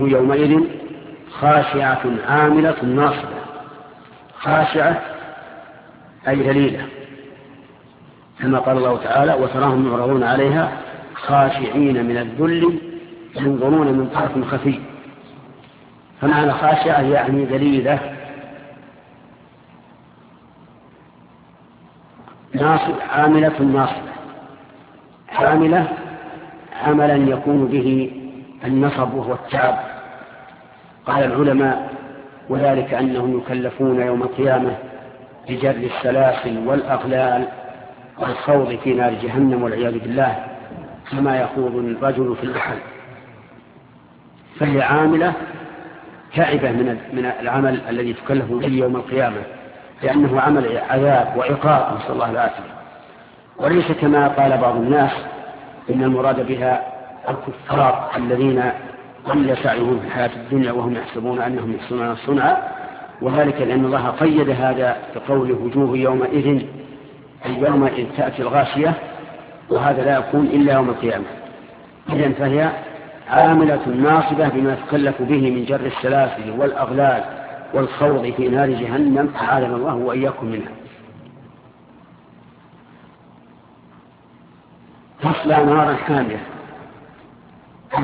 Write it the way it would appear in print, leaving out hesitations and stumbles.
وجوه يومئذ خاشعة عاملة ناصبة. خاشعة أي ذليلة، كما قال الله تعالى وتراهم يعرضون عليها خاشعين من الذل ينظرون من طرف خفي. فمعنى خاشعة يعني ذليلة ناصب، عاملة ناصبة. عاملة عملا يكون به النصب وهو التعب. قال العلماء وذلك أنهم يكلفون يوم القيامة بجر السلاسل والأغلال والخوض في نار جهنم والعياذ بالله كما يخوض الرجل في البحر. فهي عاملة تعبة من العمل الذي تكلف به يوم القيامة، لأنه عمل عذاب وعقاب، نسأل الله العافية. وليس كما قال بعض الناس إن المراد بها الكفار الذين قل سعيهم في الحياة الدنيا وهم يحسبون أنهم يحسنون صنعا، وذلك لأن الله قيد هذا بقوله وجوه يومئذ، أي يومئذ تأتي الغاشية، وهذا لا يكون إلا يوم القيامة. إذن فهي عاملة ناصبة بما تكلف به من جر السلاسل والأغلال والخوض في نار جهنم، أعاذنا الله وإياكم منها. تصلى نارا حامية